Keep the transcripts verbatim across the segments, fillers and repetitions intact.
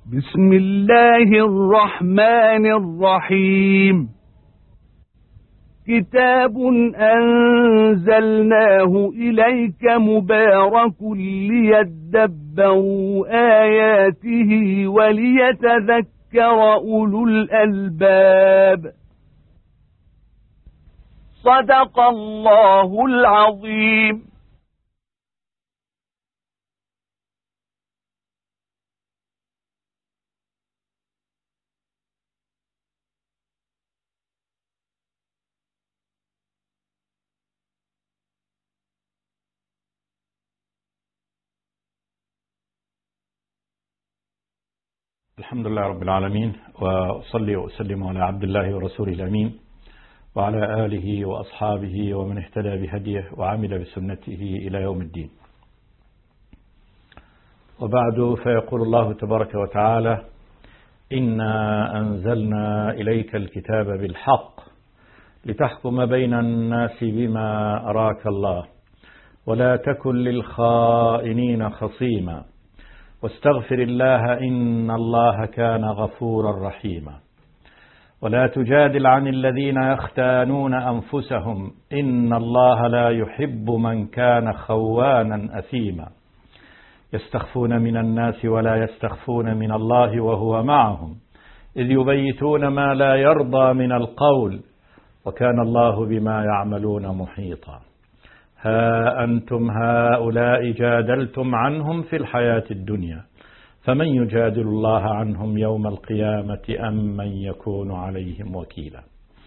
بسم الله الرحمن الرحيم. كتاب أنزلناه إليك مبارك ليدبروا آياته وليتذكر أولو الألباب. صدق الله العظيم. الحمد لله رب العالمين، وأصلي وأسلم على عبد الله ورسوله الأمين وعلى آله وأصحابه ومن اهتدى بهديه وعمل بسنته إلى يوم الدين. وبعد، فيقول الله تبارك وتعالى: إنا أنزلنا إليك الكتاب بالحق لتحكم بين الناس بما أراك الله ولا تكن للخائنين خصيما واستغفر الله إن الله كان غفورا رحيما ولا تجادل عن الذين يختانون أنفسهم إن الله لا يحب من كان خوانا أثيما يستخفون من الناس ولا يستخفون من الله وهو معهم إذ يبيتون ما لا يرضى من القول وكان الله بما يعملون محيطا. ها أنتم هؤلاء جادلتم عنهم في الحياة الدنيا فمن يجادل الله عنهم يوم القيامة أم من يكون عليهم وكيلا.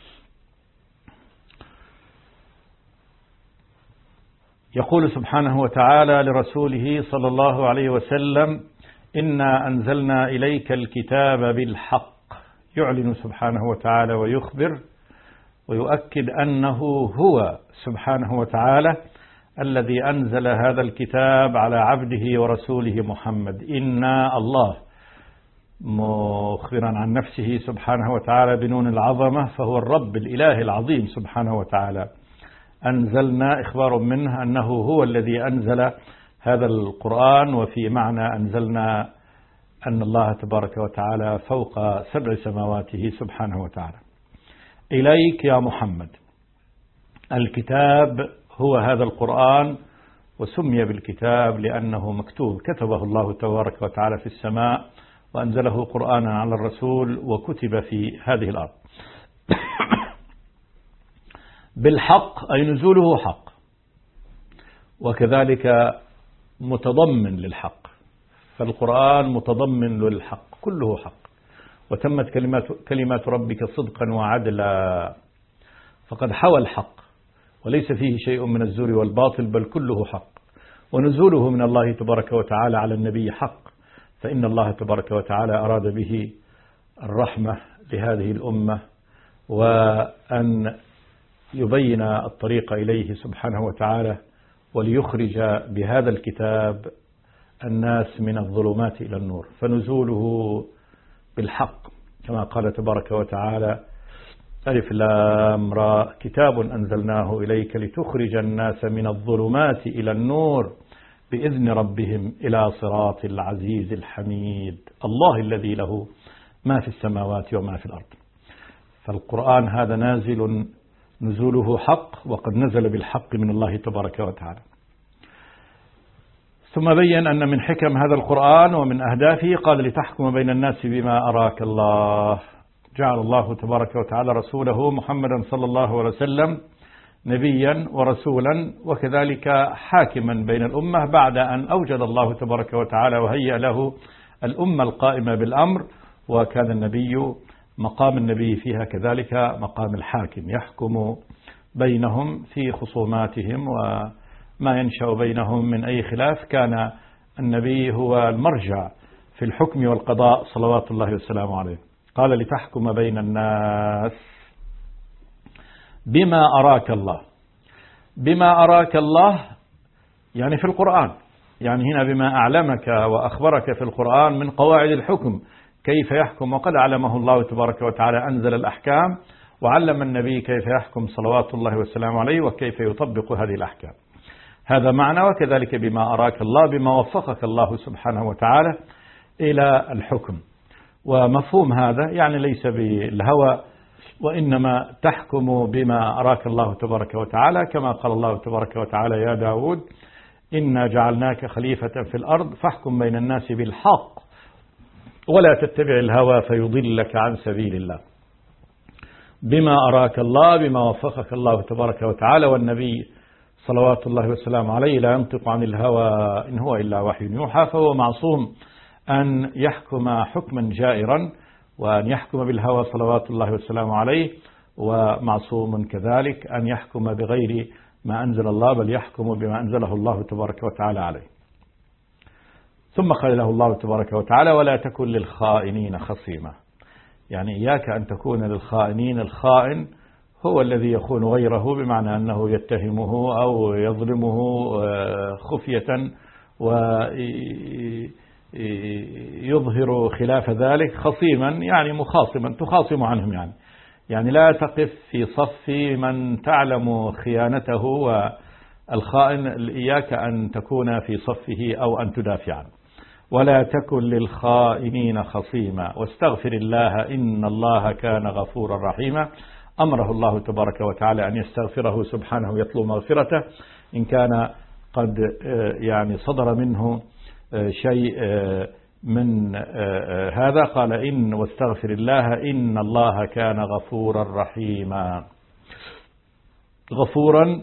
يقول سبحانه وتعالى لرسوله صلى الله عليه وسلم: إنا أنزلنا إليك الكتاب بالحق. يعلن سبحانه وتعالى ويخبر ويؤكد أنه هو سبحانه وتعالى الذي أنزل هذا الكتاب على عبده ورسوله محمد. إنا الله، مخبرا عن نفسه سبحانه وتعالى بنون العظمة، فهو الرب الإله العظيم سبحانه وتعالى. أنزلنا إخبار منه أنه هو الذي أنزل هذا القرآن، وفي معنى أنزلنا أن الله تبارك وتعالى فوق سبع سماواته سبحانه وتعالى. إليك يا محمد. الكتاب هو هذا القرآن، وسمي بالكتاب لأنه مكتوب، كتبه الله تبارك وتعالى في السماء وأنزله قرآنا على الرسول وكتب في هذه الأرض. بالحق أي نزوله حق، وكذلك متضمن للحق، فالقرآن متضمن للحق، كله حق. وتمت كلمات, كلمات ربك صدقا وعدلا، فقد حوى الحق وليس فيه شيء من الزور والباطل، بل كله حق. ونزوله من الله تبارك وتعالى على النبي حق، فإن الله تبارك وتعالى أراد به الرحمة لهذه الأمة، وأن يبين الطريق إليه سبحانه وتعالى، وليخرج بهذا الكتاب الناس من الظلمات إلى النور. فنزوله بالحق كما قال تبارك وتعالى: ألف لام را كتاب أنزلناه إليك لتخرج الناس من الظلمات إلى النور بإذن ربهم إلى صراط العزيز الحميد الله الذي له ما في السماوات وما في الأرض. فالقرآن هذا نازل نزوله حق، وقد نزل بالحق من الله تبارك وتعالى. ثم بين أن من حكم هذا القرآن ومن أهدافه قال: لتحكم بين الناس بما أراك الله. جعل الله تبارك وتعالى رسوله محمدا صلى الله عليه وسلم نبيا ورسولا، وكذلك حاكما بين الأمة، بعد أن أوجد الله تبارك وتعالى وهيأ له الأمة القائمة بالأمر. وكان النبي مقام النبي فيها كذلك مقام الحاكم، يحكم بينهم في خصوماتهم وما ينشأ بينهم من أي خلاف. كان النبي هو المرجع في الحكم والقضاء صلوات الله وسلامه عليه. قال: لتحكم بين الناس بما أراك الله. بما أراك الله يعني في القرآن، يعني هنا بما أعلمك وأخبرك في القرآن من قواعد الحكم، كيف يحكم. وقد علمه الله تبارك وتعالى، أنزل الأحكام وعلم النبي كيف يحكم صلوات الله وسلامه عليه وكيف يطبق هذه الأحكام. هذا معنى. وكذلك بما أراك الله، بما وفقك الله سبحانه وتعالى إلى الحكم. ومفهوم هذا يعني ليس بالهوى، وإنما تحكم بما أراك الله تبارك وتعالى، كما قال الله تبارك وتعالى: يا داود إنا جعلناك خليفة في الأرض فاحكم بين الناس بالحق ولا تتبع الهوى فيضلك عن سبيل الله. بما أراك الله، بما وفقك الله تبارك وتعالى. والنبي صلوات الله والسلام عليه لا ينطق عن الهوى إن هو إلا وحي يوحى، فهو معصوم أن يحكم حكما جائرا وأن يحكم بالهوى صلوات الله والسلام عليه، ومعصوم كذلك أن يحكم بغير ما أنزل الله، بل يحكم بما أنزله الله تبارك وتعالى عليه. ثم قال له الله تبارك وتعالى: ولا تكن للخائنين خصيما. يعني إياك أن تكون للخائنين. الخائن هو الذي يخون غيره، بمعنى أنه يتهمه أو يظلمه خفية ويظهر خلاف ذلك. خصيما يعني مخاصما، تخاصم عنهم، يعني يعني لا تقف في صف من تعلم خيانته، والخائن إياك أن تكون في صفه أو أن تدافع عنه. ولا تكن للخائنين خصيما واستغفر الله إن الله كان غفورا رحيما. أمره الله تبارك وتعالى أن يستغفره سبحانه، يطلب مغفرته إن كان قد يعني صدر منه شيء من هذا. قال: إن واستغفر الله إن الله كان غفورا رحيما. غفورا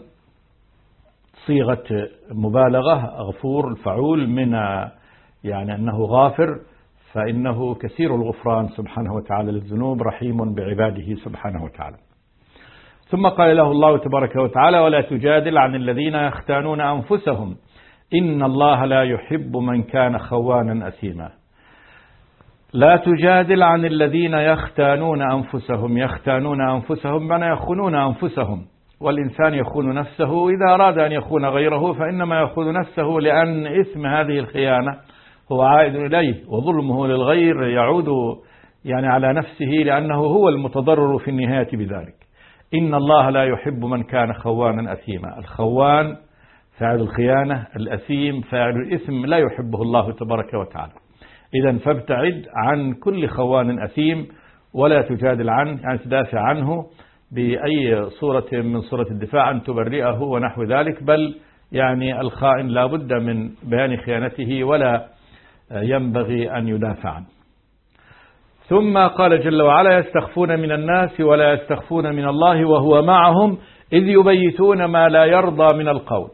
صيغة مبالغة، غفور الفعول من يعني أنه غافر، فإنه كثير الغفران سبحانه وتعالى للذنوب، رحيم بعباده سبحانه وتعالى. ثم قال له الله تبارك وتعالى: ولا تجادل عن الذين يختانون أنفسهم إن الله لا يحب من كان خوانا أثيما. لا تجادل عن الذين يختانون أنفسهم. يختانون أنفسهم بمعنى يخونون أنفسهم، والإنسان يخون نفسه إذا أراد أن يخون غيره فإنما يخون نفسه، لأن إثم هذه الخيانة هو عائد إليه، وظلمه للغير يعود يعني على نفسه، لأنه هو المتضرر في النهاية بذلك. إن الله لا يحب من كان خوانا أثيما. الخوان فاعل الخيانة، الأثيم فاعل الإثم، لا يحبه الله تبارك وتعالى. إذن فابتعد عن كل خوان أثيم، ولا تجادل عنه، يعني تدافع عنه بأي صورة من صورة الدفاع، أن تبرئه ونحو ذلك، بل يعني الخائن لا بد من بيان خيانته ولا ينبغي أن يدافع عنه. ثم قال جل وعلا: يستخفون من الناس ولا يستخفون من الله وهو معهم إذ يبيتون ما لا يرضى من القول.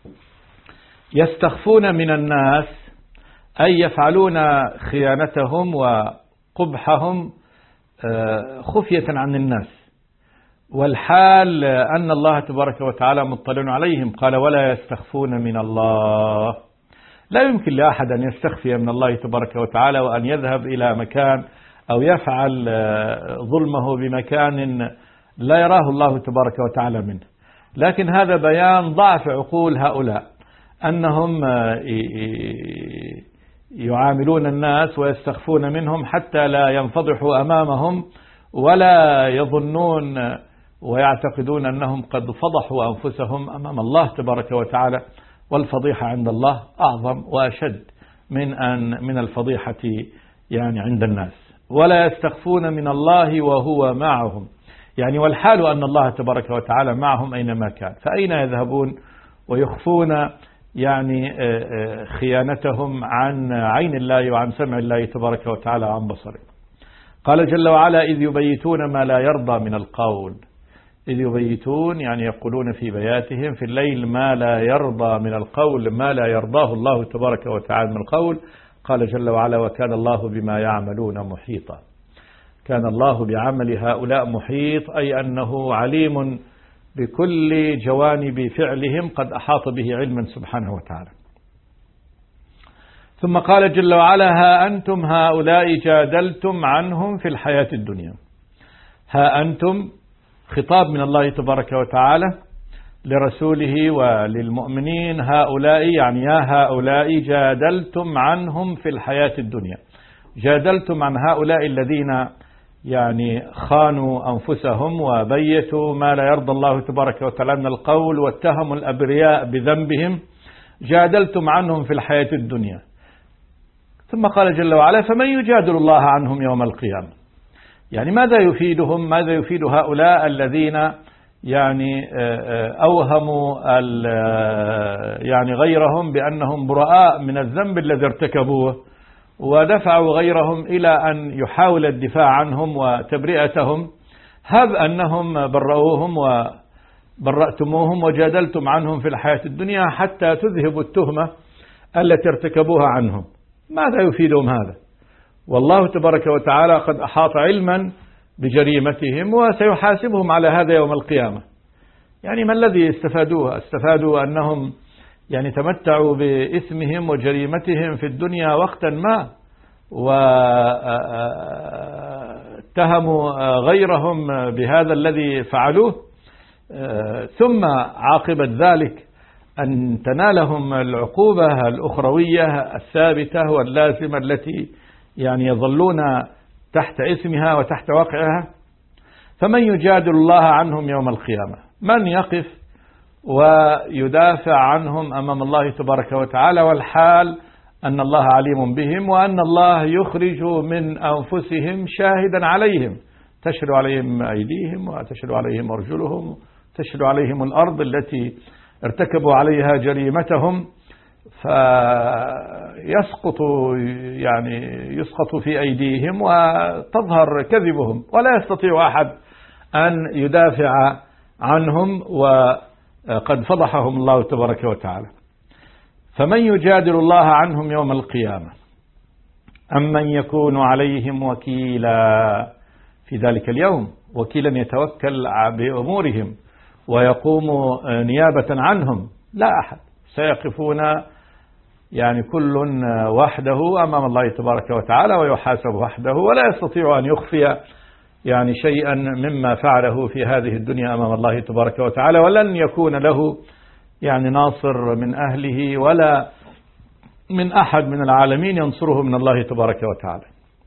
يستخفون من الناس أي يفعلون خيانتهم وقبحهم خفية عن الناس، والحال أن الله تبارك وتعالى مطلع عليهم. قال: ولا يستخفون من الله. لا يمكن لأحد أن يستخفي من الله تبارك وتعالى وأن يذهب إلى مكان أو يفعل ظلمه بمكان لا يراه الله تبارك وتعالى منه. لكن هذا بيان ضعف عقول هؤلاء، أنهم يعاملون الناس ويستخفون منهم حتى لا ينفضحوا أمامهم، ولا يظنون ويعتقدون أنهم قد فضحوا أنفسهم أمام الله تبارك وتعالى. والفضيحة عند الله أعظم وأشد من أن من الفضيحة يعني عند الناس. ولا يستخفون من الله وهو معهم، يعني والحال أن الله تبارك وتعالى معهم أينما كان، فأين يذهبون ويخفون يعني خيانتهم عن عين الله وعن سمع الله تبارك وتعالى وعن بصره. قال جل وعلا: إذ يبيتون ما لا يرضى من القول. إذ يبيتون يعني يقولون في بياتهم في الليل ما لا يرضى من القول، ما لا يرضاه الله تبارك وتعالى من القول. قال جل وعلا: وكان الله بما يعملون محيطا. كان الله بعمل هؤلاء محيط، أي أنه عليم بكل جوانب فعلهم، قد أحاط به علما سبحانه وتعالى. ثم قال جل وعلا: ها أنتم هؤلاء جادلتم عنهم في الحياة الدنيا. ها أنتم خطاب من الله تبارك وتعالى لرسوله وللمؤمنين. هؤلاء يعني يا هؤلاء جادلتم عنهم في الحياة الدنيا. جادلتم عن هؤلاء الذين يعني خانوا أنفسهم وبيتوا ما لا يرضى الله تبارك وتعالى من القول، واتهموا الأبرياء بذنبهم. جادلتم عنهم في الحياة الدنيا. ثم قال جل وعلا فمن يجادل الله عنهم يوم القيامة. يعني ماذا يفيدهم؟ ماذا يفيد هؤلاء الذين يعني أوهموا يعني غيرهم بأنهم براء من الذنب الذي ارتكبوه، ودفعوا غيرهم إلى أن يحاول الدفاع عنهم وتبرئتهم، هب أنهم برؤوهم وبرأتموهم وجادلتم عنهم في الحياة الدنيا حتى تذهبوا التهمة التي ارتكبوها عنهم. ماذا يفيدهم هذا؟ والله تبارك وتعالى قد أحاط علما بجريمتهم وسيحاسبهم على هذا يوم القيامة. يعني ما الذي استفادوه؟ استفادوا أنهم يعني تمتعوا بإثمهم وجريمتهم في الدنيا وقتا ما، واتهموا غيرهم بهذا الذي فعلوه، ثم عاقبة ذلك أن تنالهم العقوبة الأخروية الثابتة واللازمة التي يعني يظلون تحت اسمها وتحت واقعها. فمن يجادل الله عنهم يوم القيامة؟ من يقف ويدافع عنهم أمام الله تبارك وتعالى، والحال أن الله عليم بهم، وأن الله يخرج من أنفسهم شاهدا عليهم، تشهد عليهم أيديهم وتشهد عليهم أرجلهم، تشهد عليهم الأرض التي ارتكبوا عليها جريمتهم، فيسقط يعني يسقط في أيديهم وتظهر كذبهم، ولا يستطيع أحد أن يدافع عنهم، وقد فضحهم الله تبارك وتعالى. فمن يجادل الله عنهم يوم القيامة أم من يكون عليهم وكيلا في ذلك اليوم، وكيلا يتوكل بأمورهم ويقوم نيابة عنهم؟ لا أحد، سيقفون يعني كل وحده أمام الله تبارك وتعالى ويحاسب وحده، ولا يستطيع أن يخفي يعني شيئا مما فعله في هذه الدنيا أمام الله تبارك وتعالى، ولن يكون له يعني ناصر من أهله ولا من أحد من العالمين ينصره من الله تبارك وتعالى.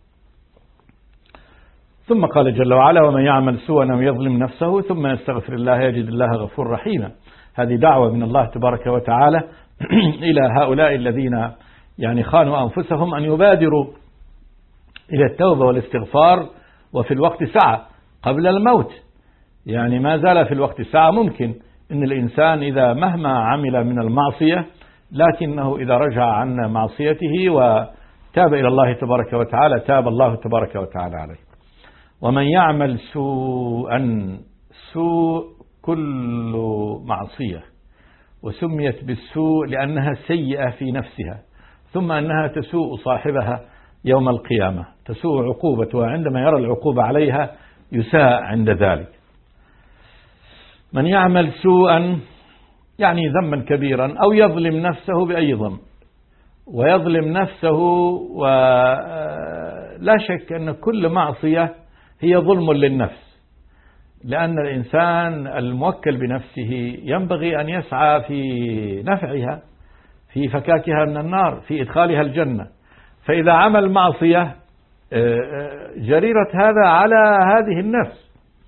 ثم قال جل وعلا ومن يعمل سوءا أو يظلم نفسه ثم يستغفر الله يجد الله غفور رحيما. هذه دعوة من الله تبارك وتعالى إلى هؤلاء الذين يعني خانوا أنفسهم أن يبادروا إلى التوبة والاستغفار، وفي الوقت ساعة قبل الموت. يعني ما زال في الوقت ساعة. ممكن أن الإنسان إذا مهما عمل من المعصية، لكنه إذا رجع عن معصيته وتاب إلى الله تبارك وتعالى تاب الله تبارك وتعالى عليه. ومن يعمل سوءا، سوء كل معصية، وسميت بالسوء لأنها سيئة في نفسها، ثم أنها تسوء صاحبها يوم القيامة، تسوء عقوبتها، عندما يرى العقوبة عليها يساء عند ذلك. من يعمل سوءا يعني ذنبا كبيرا، أو يظلم نفسه بأي ذنب، ويظلم نفسه، ولا شك أن كل معصية هي ظلم للنفس، لأن الإنسان الموكل بنفسه ينبغي أن يسعى في نفعها، في فكاكها من النار، في إدخالها الجنة. فإذا عمل معصية جريرة هذا على هذه النفس،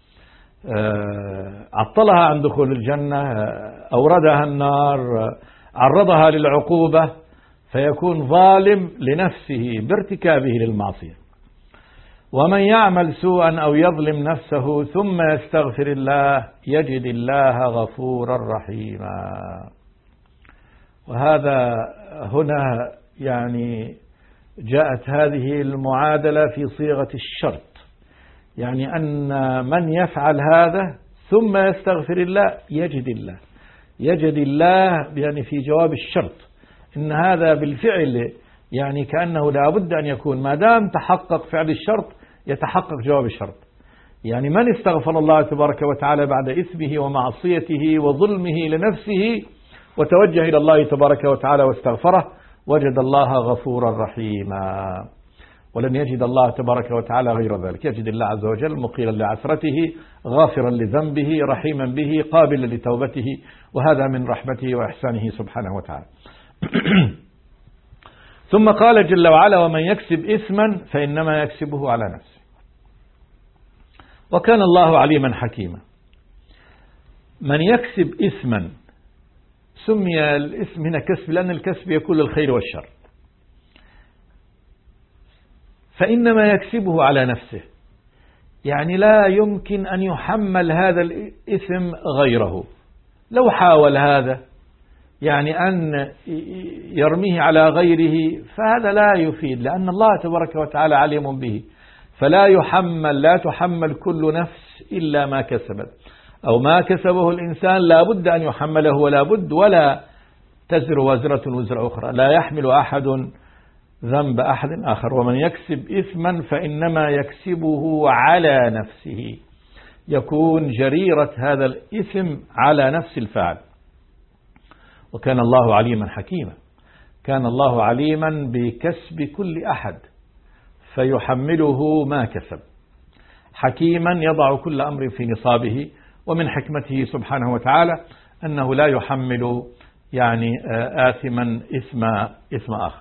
عطلها عن دخول الجنة، أوردها النار، عرضها للعقوبة، فيكون ظالم لنفسه بارتكابه للمعصية. ومن يعمل سوءا أو يظلم نفسه ثم يستغفر الله يجد الله غفورا رحيما. وهذا هنا يعني جاءت هذه المعادلة في صيغة الشرط، يعني أن من يفعل هذا ثم يستغفر الله يجد الله، يجد الله يعني في جواب الشرط، إن هذا بالفعل يعني كأنه لا بد أن يكون، ما دام تحقق فعل الشرط يتحقق جواب الشرط. يعني من استغفر الله تبارك وتعالى بعد إثمه ومعصيته وظلمه لنفسه وتوجه إلى الله تبارك وتعالى واستغفره وجد الله غفورا رحيما، ولن يجد الله تبارك وتعالى غير ذلك. يجد الله عز وجل مقيلا لعثرته، غافرا لذنبه، رحيما به، قابلا لتوبته، وهذا من رحمته وإحسانه سبحانه وتعالى. ثم قال جل وعلا ومن يكسب إثما فإنما يكسبه على نفسه وكان الله عليما حكيما. من يكسب إثما، سمي الإثم هنا كسب لأن الكسب يكون للخير والشر. فإنما يكسبه على نفسه، يعني لا يمكن أن يحمل هذا الإثم غيره. لو حاول هذا يعني أن يرميه على غيره فهذا لا يفيد، لأن الله تبارك وتعالى عليم به، فلا يحمل لا تحمل كل نفس إلا ما كسبت، أو ما كسبه الإنسان لا بد أن يحمله ولا بد، ولا تزر وزرة وزر أخرى، لا يحمل أحد ذنب أحد آخر. ومن يكسب إثما فإنما يكسبه على نفسه، يكون جريرة هذا الإثم على نفس الفاعل. وكان الله عليما حكيما، كان الله عليما بكسب كل أحد فيحمله ما كسب، حكيما يضع كل أمر في نصابه. ومن حكمته سبحانه وتعالى أنه لا يحمل يعني آثما إثم إثم آخر.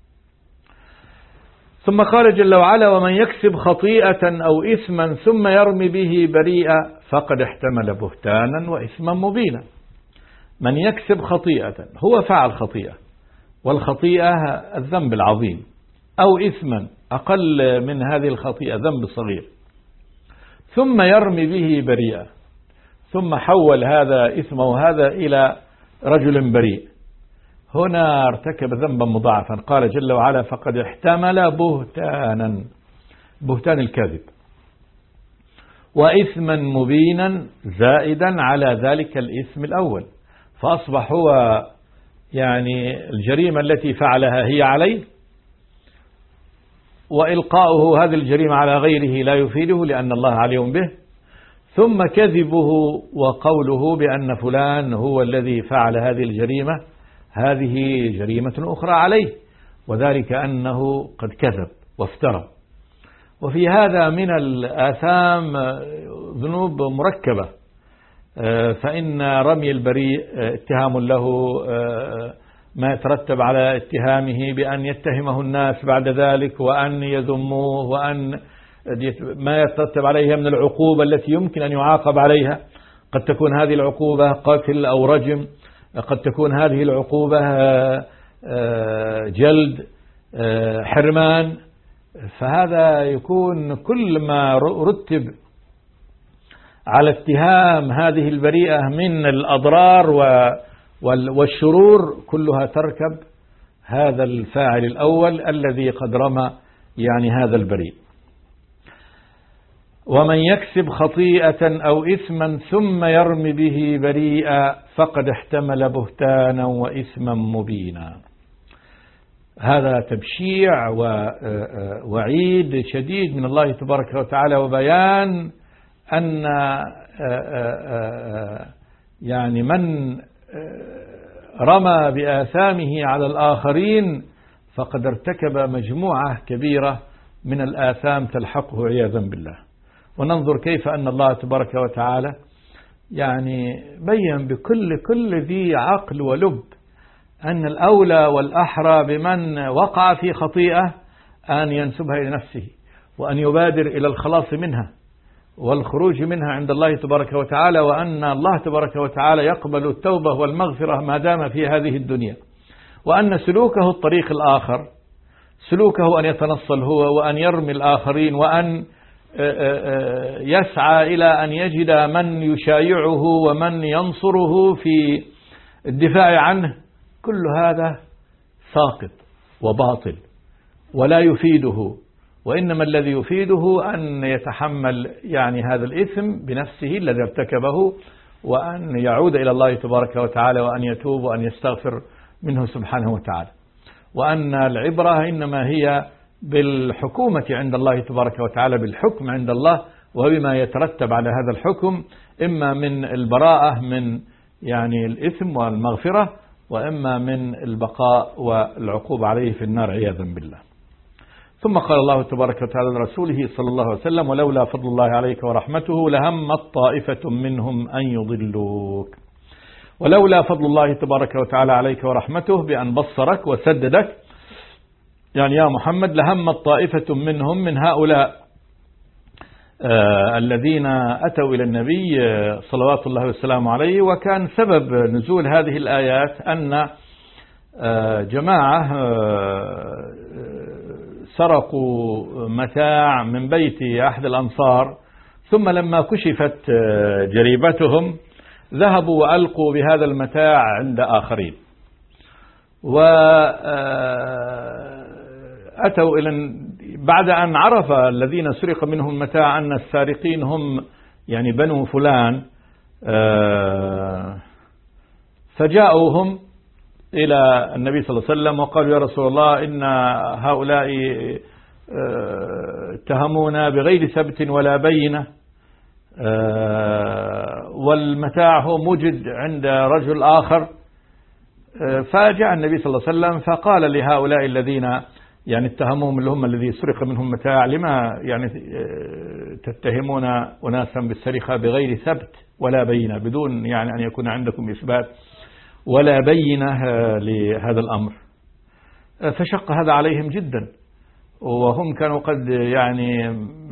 ثم قال جل وعلا: ومن يكسب خطيئة أو إثما ثم يرمي به بريئا فقد احتمل بهتانا وإثما مبينا. من يكسب خطيئة، هو فعل خطيئة، والخطيئة الذنب العظيم، أو إثما أقل من هذه الخطيئة ذنب صغير، ثم يرمي به بريئا، ثم حول هذا إثمه هذا إلى رجل بريء، هنا ارتكب ذنبا مضاعفا. قال جل وعلا: فقد احتمل بهتانا، بهتان الكذب، وإثما مبينا زائدا على ذلك الإثم الأول، فأصبح هو يعني الجريمة التي فعلها هي عليه، وإلقاؤه هذه الجريمة على غيره لا يفيده لأن الله عليم به، ثم كذبه وقوله بأن فلان هو الذي فعل هذه الجريمة، هذه جريمة أخرى عليه، وذلك أنه قد كذب وافترى. وفي هذا من الآثام ذنوب مركبة، فإن رمي البريء اتهام له ما يترتب على اتهامه بأن يتهمه الناس بعد ذلك وأن يذموه، وأن ما يترتب عليها من العقوبة التي يمكن أن يعاقب عليها. قد تكون هذه العقوبة قتل أو رجم، قد تكون هذه العقوبة جلد، حرمان. فهذا يكون كل ما رتب على اتهام هذه البريئة من الأضرار والشرور كلها تركب هذا الفاعل الأول الذي قد رمى يعني هذا البريء. ومن يكسب خطيئة أو إثما ثم يرمي به بريئا فقد احتمل بهتانا وإثما مبينا. هذا تبشيع ووعيد شديد من الله تبارك وتعالى، وبيان أن يعني من رمى بآثامه على الآخرين فقد ارتكب مجموعة كبيرة من الآثام تلحقه عياذا بالله. وننظر كيف أن الله تبارك وتعالى يعني بين بكل كل ذي عقل ولب أن الأولى والأحرى بمن وقع في خطيئة أن ينسبها إلى نفسه، وأن يبادر إلى الخلاص منها والخروج منها عند الله تبارك وتعالى، وأن الله تبارك وتعالى يقبل التوبة والمغفرة ما دام في هذه الدنيا، وأن سلوكه الطريق الآخر سلوكه أن يتنصل هو وأن يرمي الآخرين، وأن يسعى إلى أن يجد من يشايعه ومن ينصره في الدفاع عنه. كل هذا ساقط وباطل ولا يفيده، وإنما الذي يفيده أن يتحمل يعني هذا الإثم بنفسه الذي ارتكبه، وأن يعود إلى الله تبارك وتعالى، وأن يتوب وأن يستغفر منه سبحانه وتعالى. وأن العبرة إنما هي بالحكومة عند الله تبارك وتعالى، بالحكم عند الله، وبما يترتب على هذا الحكم إما من البراءة من يعني الإثم والمغفرة، وإما من البقاء والعقوبة عليه في النار عياذا بالله. ثم قال الله تبارك وتعالى لرسوله صلى الله عليه وسلم: ولولا فضل الله عليك ورحمته لهمت طائفة منهم أن يضلوك. ولولا فضل الله تبارك وتعالى عليك ورحمته بأن بصرك وسددك، يعني يا محمد، لهمت طائفة منهم من هؤلاء آه الذين أتوا إلى النبي آه صلوات الله والسلام عليه. وكان سبب نزول هذه الآيات أن آه جماعة آه سرقوا متاع من بيت أحد الأنصار، ثم لما كشفت جريبتهم ذهبوا وألقوا بهذا المتاع عند آخرين، وأتوا إلى بعد أن عرف الذين سرق منهم المتاع أن السارقين هم يعني بنو فلان، فجاءوهم إلى النبي صلى الله عليه وسلم وقالوا يا رسول الله إن هؤلاء اتهمونا بغير ثبت ولا بينة، والمتاع هو موجد عند رجل آخر. فجاء النبي صلى الله عليه وسلم فقال لهؤلاء الذين يعني اتهموهم اللي هم الذي سرق منهم متاع لما يعني تتهمون أناسا بالسرقة بغير ثبت ولا بينة، بدون يعني أن يكون عندكم إثبات ولا بينة لهذا الأمر. فشق هذا عليهم جدا، وهم كانوا قد يعني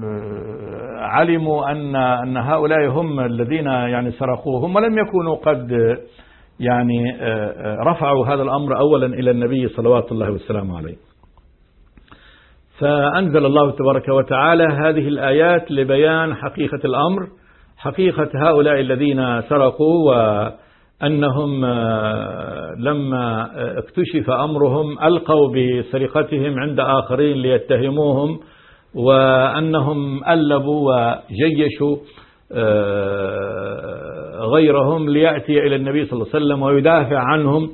علموا أن أن هؤلاء هم الذين يعني سرقوهم، ولم يكونوا قد يعني رفعوا هذا الأمر أولا إلى النبي صلوات الله والسلام عليه. فأنزل الله تبارك وتعالى هذه الآيات لبيان حقيقة الأمر، حقيقة هؤلاء الذين سرقوا، وأنهم لما اكتشف أمرهم ألقوا بسرقتهم عند آخرين ليتهموهم، وأنهم ألبوا وجيشوا غيرهم ليأتي إلى النبي صلى الله عليه وسلم ويدافع عنهم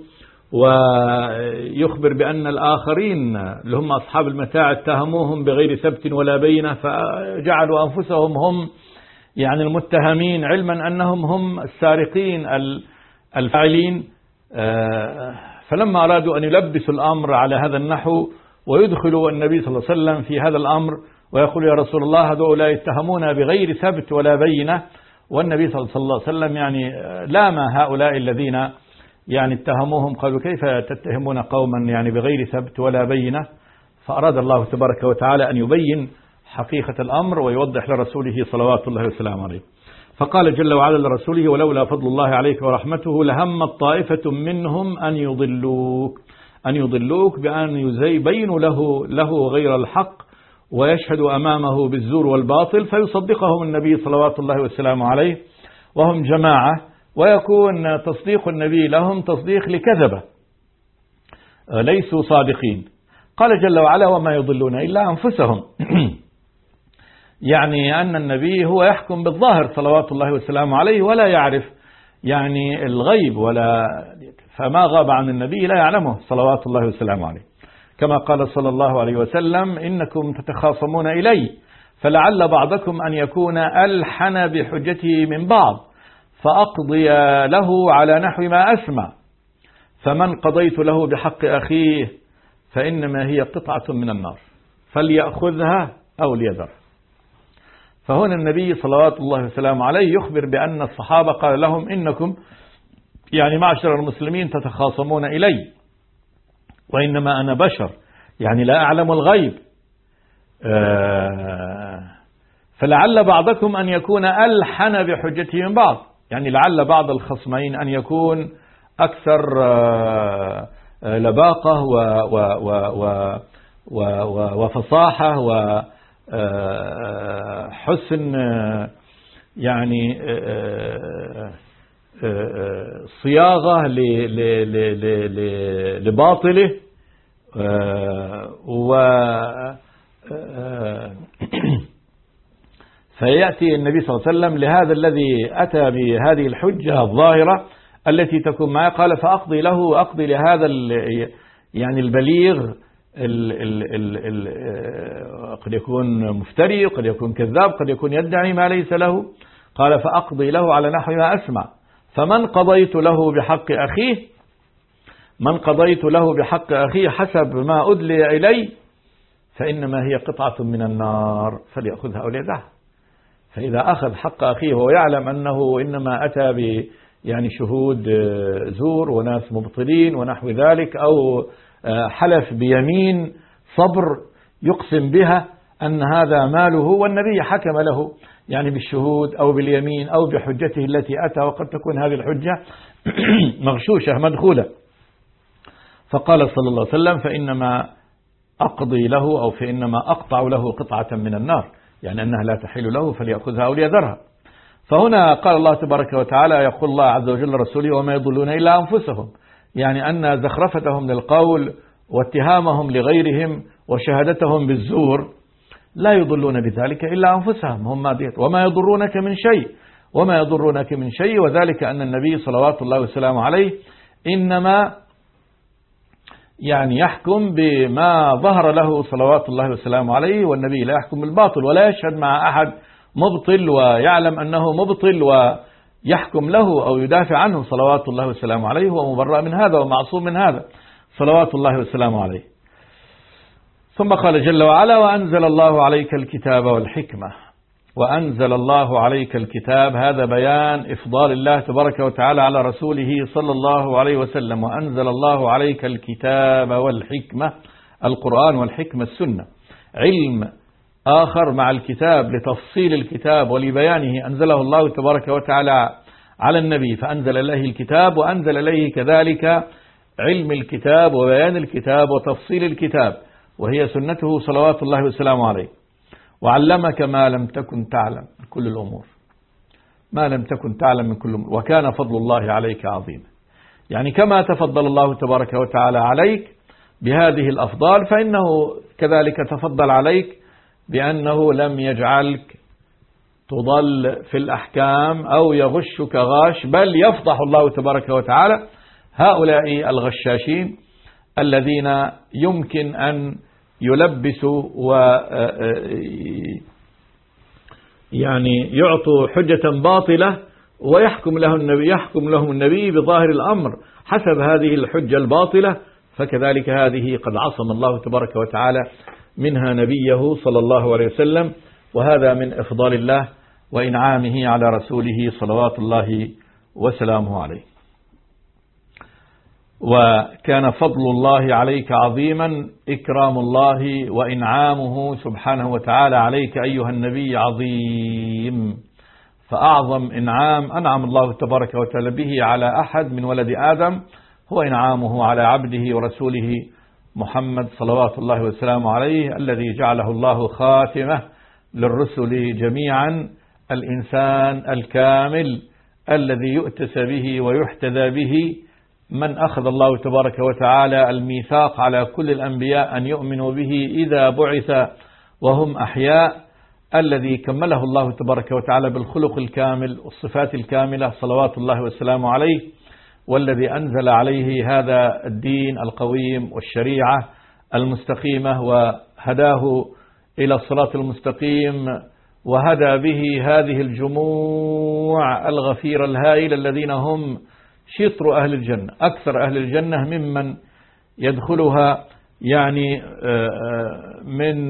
ويخبر بأن الآخرين اللي هم أصحاب المتاع اتهموهم بغير ثبت ولا بينة، فجعلوا أنفسهم هم يعني المتهمين علما أنهم هم السارقين الفاعلين. فلما أرادوا أن يلبسوا الأمر على هذا النحو ويدخلوا النبي صلى الله عليه وسلم في هذا الأمر ويقول يا رسول الله هؤلاء يتهمون بغير ثبت ولا بينة، والنبي صلى الله عليه وسلم يعني لام هؤلاء الذين يعني اتهموهم، قالوا كيف تتهمون قوما يعني بغير ثبت ولا بينة. فأراد الله تبارك وتعالى أن يبين حقيقة الأمر ويوضح لرسوله صلوات الله وسلامه عليه. فقال جل وعلا لرسوله ولولا فضل الله عليك ورحمته لهم طائفة منهم أن يضلوك أن يضلوك بأن يبينوا له له غير الحق ويشهدوا أمامه بالزور والباطل، فيصدقهم النبي صلوات الله وسلامه عليه وهم جماعة، ويكون تصديق النبي لهم تصديق لكذبة ليسوا صادقين. قال جل وعلا وما يضلون إلا أنفسهم يعني أن النبي هو يحكم بالظاهر صلوات الله وسلامه عليه ولا يعرف يعني الغيب، ولا فما غاب عن النبي لا يعلمه صلوات الله وسلامه عليه، كما قال صلى الله عليه وسلم إنكم تتخاصمون إلي فلعل بعضكم أن يكون ألحن بحجته من بعض فأقضي له على نحو ما أسمع، فمن قضيت له بحق أخيه فإنما هي قطعة من النار فليأخذها أو ليذر. فهنا النبي صلوات الله وسلامه عليه يخبر بأن الصحابة قال لهم إنكم يعني معشر المسلمين تتخاصمون إلي وإنما أنا بشر يعني لا أعلم الغيب، فلعل بعضكم أن يكون ألحن بحجته من بعض، يعني لعل بعض الخصمين أن يكون أكثر لباقة وفصاحة وحسن يعني صياغة لباطله، و فيأتي النبي صلى الله عليه وسلم لهذا الذي أتى بهذه الحجة الظاهرة التي تكون معه، قال فأقضي له أقضي لهذا يعني البليغ ال ال ال ال قد يكون مفتري، قد يكون كذاب، قد يكون يدعي ما ليس له، قال فأقضي له على نحو ما أسمع، فمن قضيت له بحق أخيه من قضيت له بحق أخيه حسب ما أدلي إلي فإنما هي قطعة من النار فليأخذها أو ليدعها. فإذا أخذ حق أخيه وهو يعلم أنه إنما أتى ب يعني شهود زور وناس مبطلين ونحو ذلك، أو حلف بيمين صبر يقسم بها أن هذا ماله والنبي حكم له يعني بالشهود أو باليمين أو بحجته التي أتى، وقد تكون هذه الحجة مغشوشة مدخولة. فقال صلى الله عليه وسلم فإنما أقضي له أو فإنما أقطع له قطعة من النار، يعني أنها لا تحل له فليأخذها أو ليذرها. فهنا قال الله تبارك وتعالى يقول الله عز وجل رسوله وما يضلون إلا أنفسهم، يعني أن زخرفتهم للقول واتهامهم لغيرهم وشهادتهم بالزور لا يضلون بذلك إلا أنفسهم هم ديت، وما يضرونك من شيء وما يضرونك من شيء وذلك أن النبي صلوات الله وسلامه عليه إنما يعني يحكم بما ظهر له صلوات الله وسلامه عليه، والنبي لا يحكم بالباطل ولا يشهد مع أحد مبطل ويعلم أنه مبطل ويحكم له أو يدافع عنه صلوات الله وسلامه عليه، ومبرأ من هذا ومعصوم من هذا صلوات الله وسلامه عليه. ثم قال جل وعلا وأنزل الله عليك الكتاب والحكمة. وأنزل الله عليك الكتاب، هذا بيان إفضال الله تبارك وتعالى على رسوله صلى الله عليه وسلم. وأنزل الله عليك الكتاب والحكمة، القرآن والحكمة السنة، علم آخر مع الكتاب لتفصيل الكتاب ولبيانه أنزله الله تبارك وتعالى على النبي، فأنزل إليه الكتاب وأنزل إليه كذلك علم الكتاب وبيان الكتاب وتفصيل الكتاب، وهي سنته صلوات الله وسلامه عليه. وعلمك ما لم تكن تعلم من كل الأمور، ما لم تكن تعلم من كل الأمور، وكان فضل الله عليك عظيما. يعني كما تفضل الله تبارك وتعالى عليك بهذه الأفضال فإنه كذلك تفضل عليك بأنه لم يجعلك تضل في الأحكام أو يغشك غاش، بل يفضح الله تبارك وتعالى هؤلاء الغشاشين الذين يمكن أن يلبسوا و يعني يعطوا حجة باطلة ويحكم له النبي يحكم لهم النبي بظاهر الأمر حسب هذه الحجة الباطلة، فكذلك هذه قد عصم الله تبارك وتعالى منها نبيه صلى الله عليه وسلم، وهذا من إفضال الله وإنعامه على رسوله صلوات الله وسلامه عليه. وكان فضل الله عليك عظيما، إكرام الله وإنعامه سبحانه وتعالى عليك أيها النبي عظيم، فأعظم إنعام أنعم الله تبارك وتعالى به على أحد من ولد آدم هو إنعامه على عبده ورسوله محمد صلوات الله وسلامه عليه، الذي جعله الله خاتمة للرسل جميعا، الإنسان الكامل الذي يؤتس به ويحتذى به، من أخذ الله تبارك وتعالى الميثاق على كل الأنبياء أن يؤمنوا به إذا بعث وهم أحياء، الذي كمله الله تبارك وتعالى بالخلق الكامل والصفات الكاملة صلوات الله وسلامه عليه، والذي أنزل عليه هذا الدين القويم والشريعة المستقيمة وهداه إلى الصراط المستقيم، وهدى به هذه الجموع الغفيرة الهائلة الذين هم شطر أهل الجنة، أكثر أهل الجنة ممن يدخلها يعني من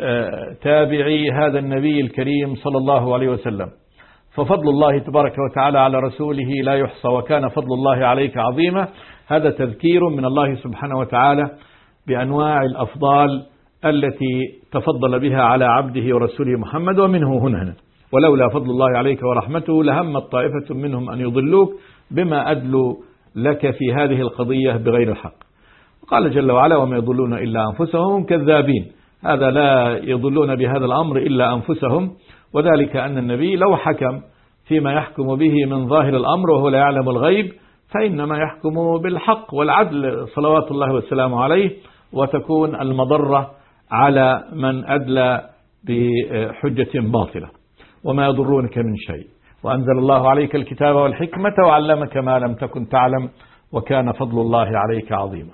تابعي هذا النبي الكريم صلى الله عليه وسلم. ففضل الله تبارك وتعالى على رسوله لا يحصى، وكان فضل الله عليك عظيما. هذا تذكير من الله سبحانه وتعالى بأنواع الأفضال التي تفضل بها على عبده ورسوله محمد، ومنه هنا ولولا فضل الله عليك ورحمته لهمت طائفة منهم أن يضلوك بما أدلوا لك في هذه القضية بغير الحق. قال جل وعلا وما يضلون إلا أنفسهم كذابين، هذا لا يضلون بهذا الأمر إلا أنفسهم، وذلك أن النبي لو حكم فيما يحكم به من ظاهر الأمر وهو لا يعلم الغيب فإنما يحكم بالحق والعدل صلوات الله والسلام عليه، وتكون المضرة على من أدلى بحجة باطلة. وما يضرونك من شيء، وأنزل الله عليك الكتاب والحكمة وعلمك ما لم تكن تعلم وكان فضل الله عليك عظيما.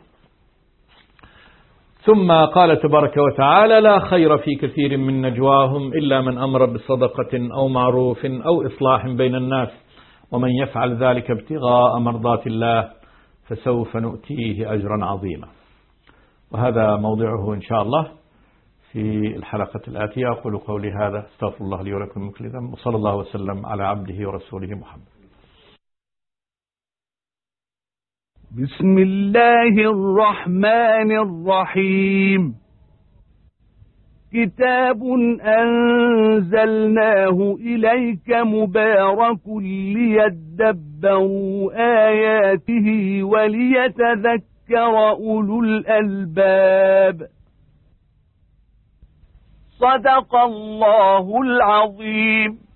ثم قال تبارك وتعالى لا خير في كثير من نجواهم إلا من أمر بصدقة أو معروف أو إصلاح بين الناس ومن يفعل ذلك ابتغاء مرضات الله فسوف نؤتيه أجرا عظيما. وهذا موضعه إن شاء الله في الحلقة الآتية. أقول قولي هذا، استغفر الله لي ولكم من كل ذنب، وصلى الله وسلم على عبده ورسوله محمد. بسم الله الرحمن الرحيم. كتاب أنزلناه إليك مبارك ليدبروا آياته وليتذكر أولو الألباب. صدق الله العظيم.